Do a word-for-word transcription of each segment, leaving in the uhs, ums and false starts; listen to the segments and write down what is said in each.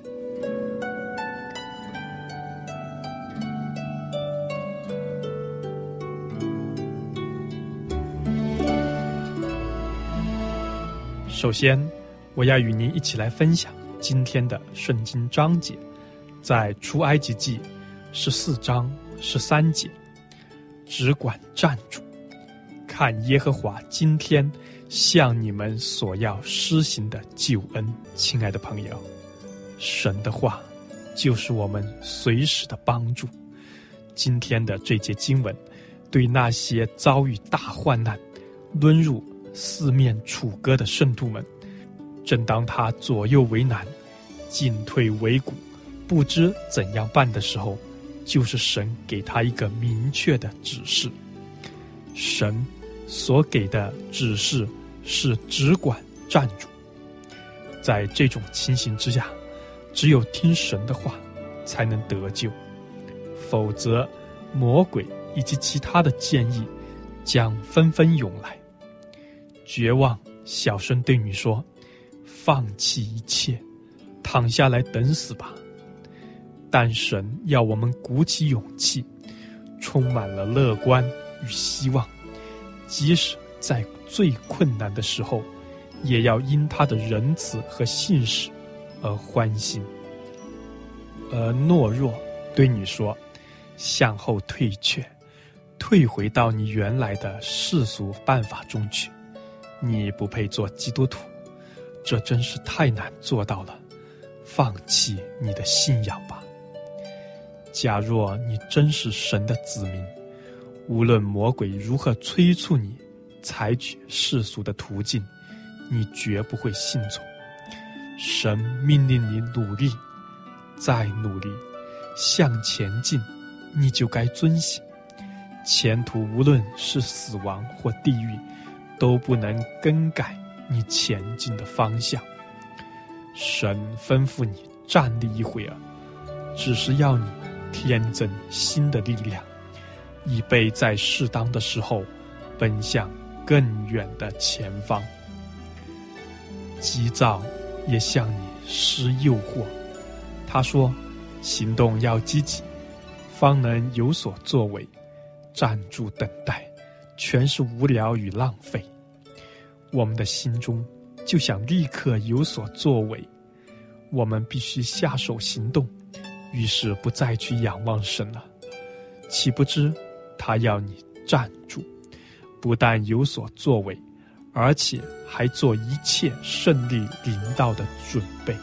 首先，我要与您一起来分享今天的圣经章节，在出埃及记十四章十三节，只管站住，看耶和华今天向你们所要施行的救恩。亲爱的朋友，神的话就是我们随时的帮助。今天的这节经文，对那些遭遇大患难、沦入四面楚歌的圣徒们，正当他左右为难、进退维谷，不知怎样办的时候，就是神给他一个明确的指示。神所给的指示是只管站住。在这种情形之下，只有听神的话才能得救，否则魔鬼以及其他的建议将纷纷涌来。绝望小声对你说，放弃一切，躺下来等死吧。但神要我们鼓起勇气，充满了乐观与希望，即使在最困难的时候，也要因他的仁慈和信实而欢心。而懦弱对你说，向后退却，退回到你原来的世俗办法中去，你不配做基督徒，这真是太难做到了，放弃你的信仰吧。假若你真是神的子民，无论魔鬼如何催促你采取世俗的途径，你绝不会信从。神命令你努力，再努力，向前进，你就该遵行。前途无论是死亡或地狱，都不能更改你前进的方向。神吩咐你站立一会儿，只是要你添增新的力量，以备在适当的时候奔向更远的前方。急躁也向你施诱惑，他说，行动要积极，方能有所作为，站住等待全是无聊与浪费。我们的心中就想立刻有所作为，我们必须下手行动，于是不再去仰望神了。岂不知他要你站住，不但有所作为，而且还做一切胜利临到的准备。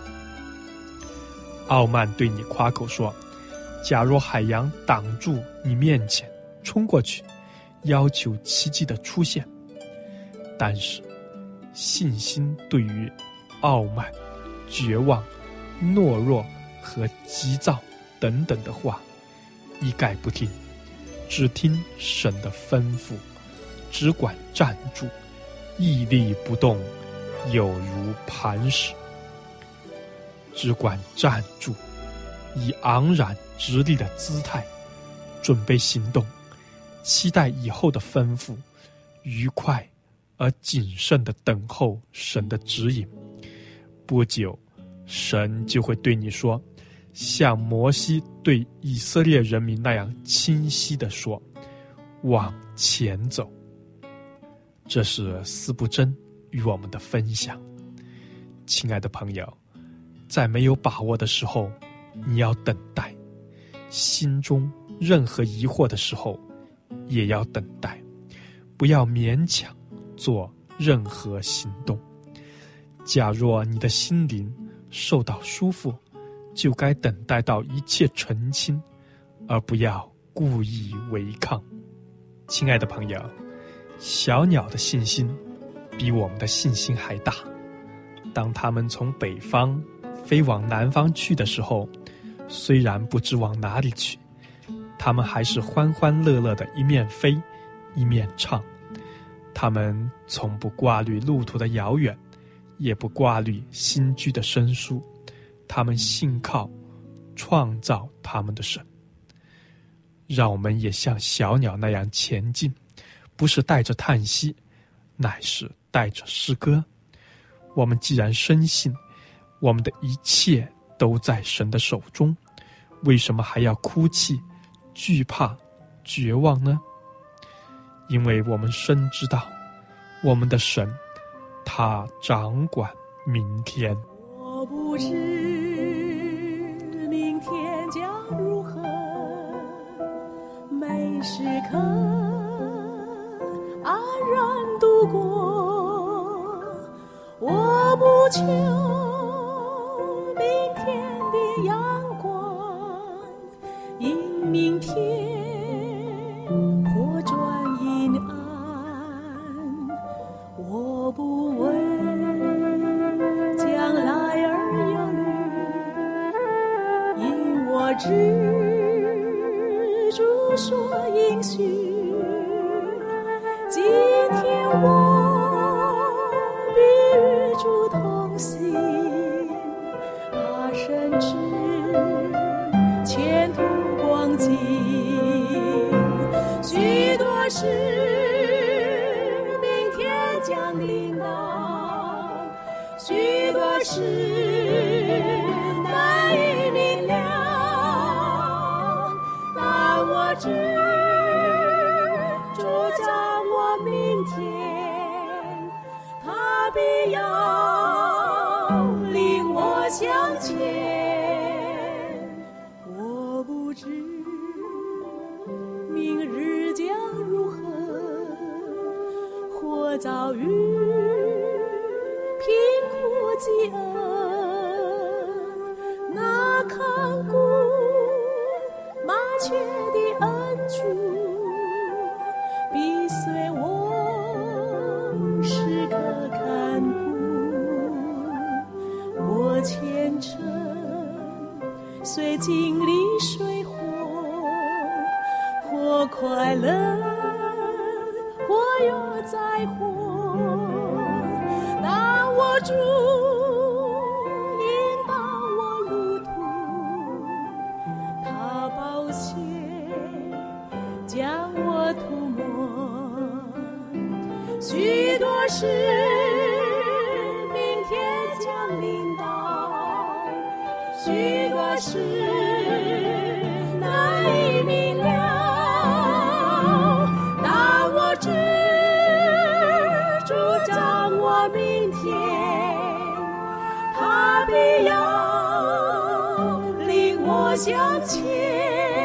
傲慢对你夸口说，假若海洋挡住你面前，冲过去，要求奇迹的出现。但是信心对于傲慢、绝望、懦弱和急躁等等的话一概不听，只听神的吩咐，只管站住，屹立不动，有如磐石。只管站住，以昂然直立的姿态准备行动，期待以后的吩咐，愉快而谨慎地等候神的指引。不久，神就会对你说，像摩西对以色列人民那样清晰地说，往前走。这是司布真与我们的分享。亲爱的朋友，在没有把握的时候，你要等待；心中任何疑惑的时候，也要等待，不要勉强做任何行动。假若你的心灵受到舒服，就该等待到一切澄清，而不要故意违抗。亲爱的朋友，小鸟的信心比我们的信心还大。当它们从北方飞往南方去的时候，虽然不知往哪里去，它们还是欢欢乐乐的一面飞一面唱。它们从不挂虑路途的遥远，也不挂虑新居的生疏，他们信靠创造他们的神。让我们也像小鸟那样前进，不是带着叹息，乃是带着诗歌。我们既然深信我们的一切都在神的手中，为什么还要哭泣、惧怕、绝望呢？因为我们深知道，我们的神，他掌管明天。 我不知明天将如何，每时刻安然度过。我不求明天的阳光，因明天或转阴暗。我不为将来而忧虑，因我知主所应许。今天我必与主同行，他深知前途光景，许多事明天将临到，许多事难以明了，但我知主掌握明天，他必要领我向前。我不知明日将如何，或遭遇贫苦饥饿，那看顾麻雀的恩主必随我时刻看顾。我前程虽经历水火，或快乐或有灾祸，但我主引导我路途，他保险将我涂抹。许多事明天将临到，许多事难以明了，但我知主掌握明天，他必要领我向前。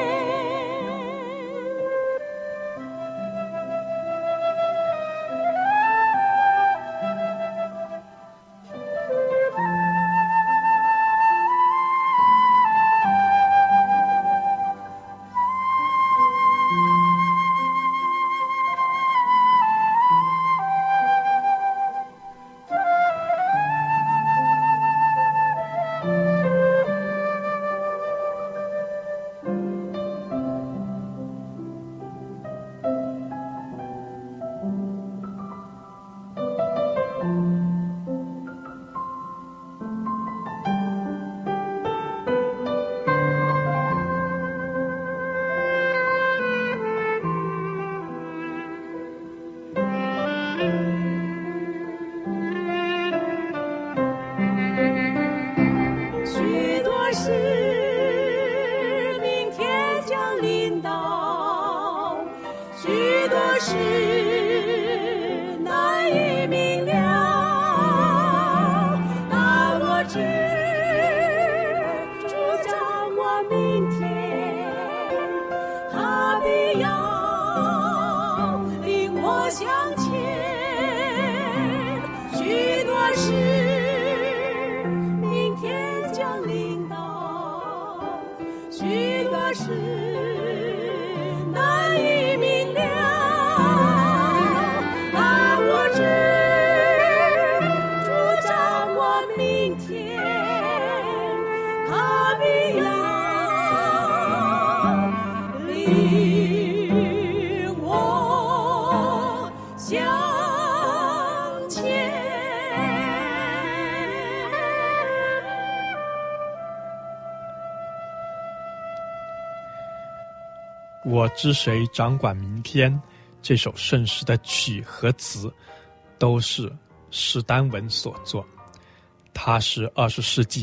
我知谁掌管明天，这首圣诗的曲和词都是史丹文所作，他是二十世纪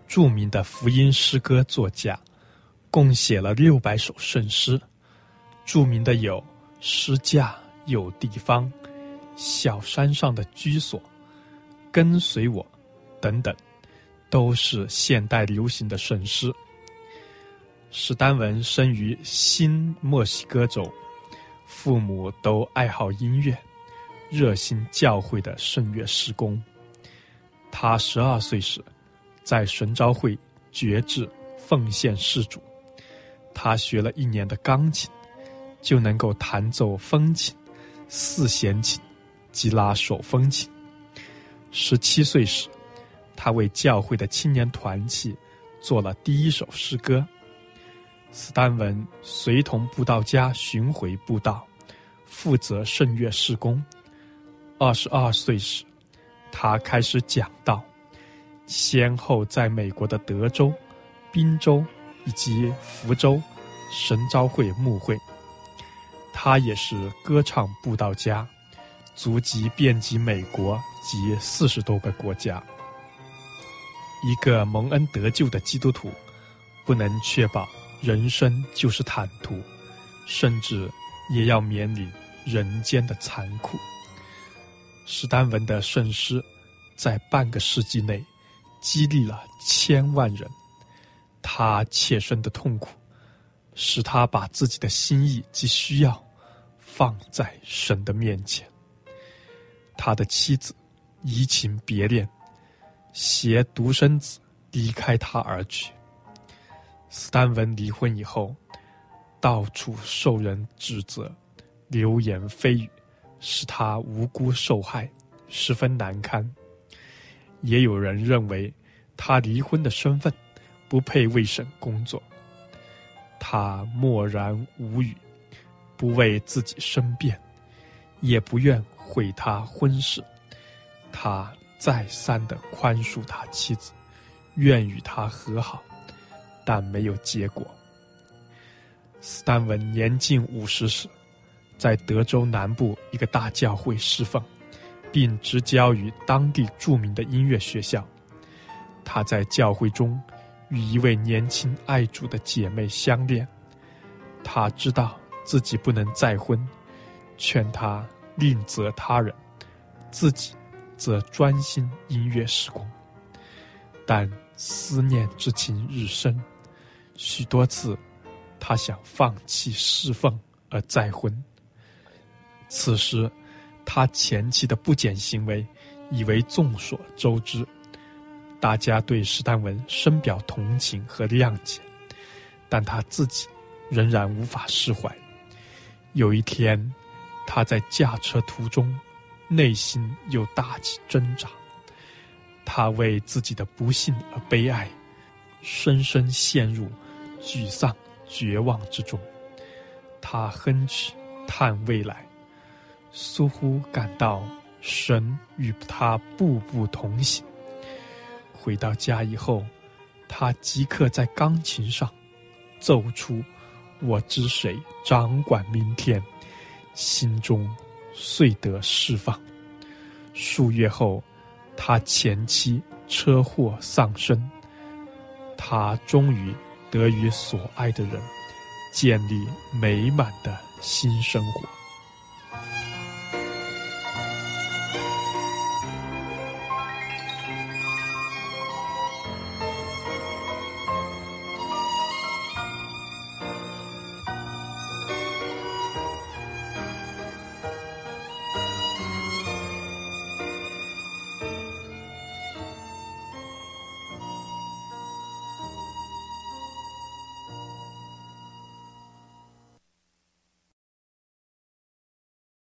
著名的福音诗歌作家，共写了六百首圣诗。著名的有《诗架有地方》、《小山上的居所》、《跟随我》等等，都是现代流行的圣诗。史丹文生于新墨西哥州，父母都爱好音乐，热心教会的圣乐事工。他十二岁时，在神召会决志奉献事主。他学了一年的钢琴，就能够弹奏风琴、四弦琴及拉手风琴。十七岁时，他为教会的青年团契做了第一首诗歌。斯丹文随同布道家巡回布道，负责圣乐事工。二十二岁时，他开始讲道，先后在美国的德州、宾州以及福州神召会牧会。他也是歌唱布道家，足迹遍及美国及四十多个国家。一个蒙恩得救的基督徒，不能确保人生就是坦途，甚至也要面临人间的残酷。史丹文的圣诗在半个世纪内激励了千万人，他切身的痛苦使他把自己的心意及需要放在神的面前。他的妻子移情别恋，携独生子离开他而去。斯丹文离婚以后，到处受人指责，流言蜚语，使他无辜受害，十分难堪。也有人认为他离婚的身份不配为神工作。他默然无语，不为自己申辩，也不愿毁他婚事。他再三地宽恕他妻子，愿与他和好，但没有结果。斯丹文年近五十时，在德州南部一个大教会侍奉，并执教于当地著名的音乐学校。他在教会中与一位年轻爱主的姐妹相恋，他知道自己不能再婚，劝他另择他人，自己则专心音乐事工。但思念之情日深，许多次他想放弃侍奉而再婚。此时他前妻的不检行为已为众所周知，大家对史丹文深表同情和谅解，但他自己仍然无法释怀。有一天，他在驾车途中，内心又大起挣扎，他为自己的不幸而悲哀，深深陷入沮丧绝望之中。他哼曲叹未来，似乎感到神与他步步同行。回到家以后，他即刻在钢琴上奏出我知谁掌管明天，心中遂得释放。数月后，他前妻车祸丧生，他终于得与所爱的人建立美满的新生活。